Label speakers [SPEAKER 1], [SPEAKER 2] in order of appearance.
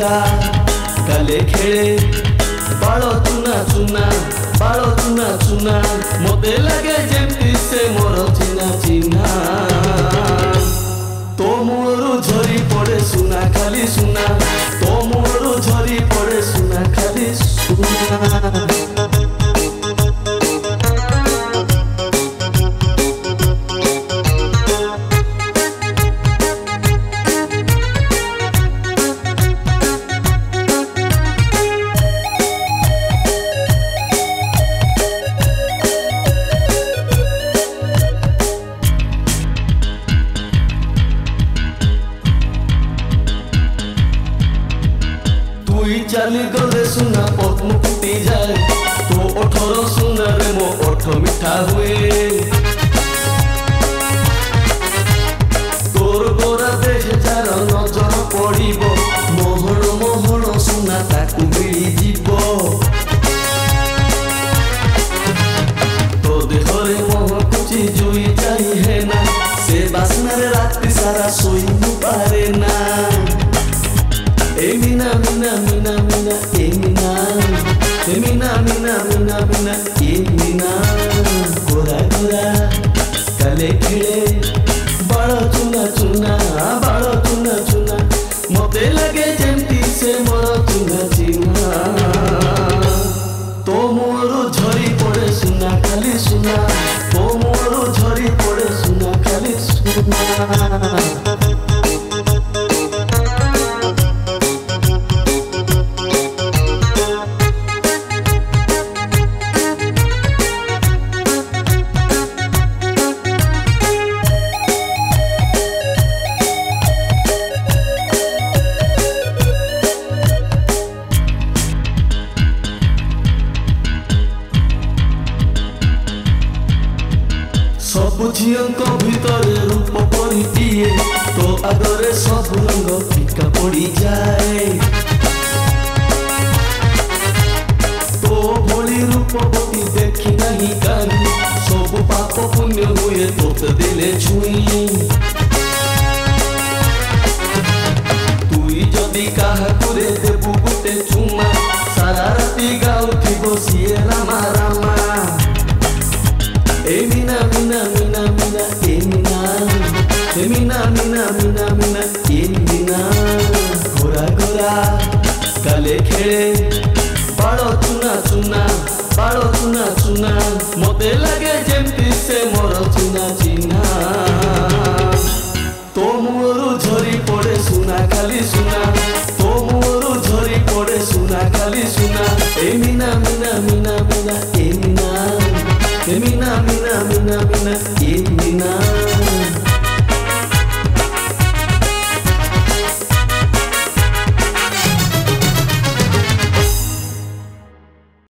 [SPEAKER 1] गोरा काले खेले बाल चुना चुना बाल चुना चुना मते लगे जेमती से मोर चिन्हा चिन्हा तो मुहरु झरी पड़े सुना खाली सुना तो मुहरु झरी पड़े सुना खाली सुना। चाली गले सुना पद्म फुटी जाए तो 18 सुना रे मो 8 मिठा हुए तोर गोरा देश जार नजर पड़ब मोहन मोहन सुना ताकू मिली जीव तो देहरे मोह कुची जुई जाई है ना से बासना रे राति सारा सोई पारे ना Emina, mina, mina, mina, emina, emina, mina, mina, mina, emina, Gora Gora काले खेले बाल चुना चुना बाल चुना चुना मते लगे जेमती से मोर चुना चिन्हा तो मोर झरी पड़े सुना खाली सुना तो मोर झरी पड़े सुना खाली सुना। सबु झीओं भितर रूप परिटिए तो आगरे सब रंग फीका पड़ी जाए तो भोली रूपवती देखी नहीं कानी सब पाप पुण्य हुए तोते दिले छुई तुई जदि काहा करे देबु गुटे चुमा सारा राति गाउथिबो सिए Rama Rama Emina, mina, mina, mina, emina, emina, mina, mina, mina, emina, Gora Gora काले खेले बाल चुना चुना बाल चुना चुना मते लगे जेमती से मोर चिन्हा चिन्हा तो मुहरु झरी पड़े सुना खाली सुना तो मुहरु झरी पड़े सुना खाली सुना एमिना मिना मिना मिना एमिना Emina, mina, mina, mina, emina.